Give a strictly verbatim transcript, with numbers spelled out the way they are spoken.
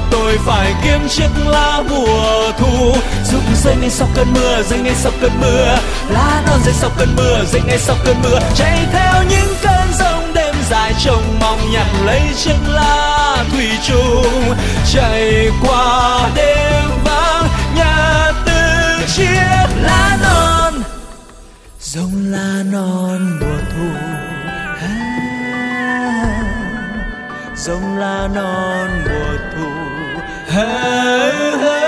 tôi phải kiếm chiếc lá mùa thu, giúp rơi ngay sau cơn mưa, rơi ngay sau cơn mưa, lá non rơi sau cơn mưa, rơi ngay sau cơn mưa, chạy theo những cơn giông đêm dài trông mong nhặt lấy chiếc lá thủy chung, chạy qua đêm vắng nhặt từng chiếc lá non, giống lá non mùa thu, giống lá non mùa thu.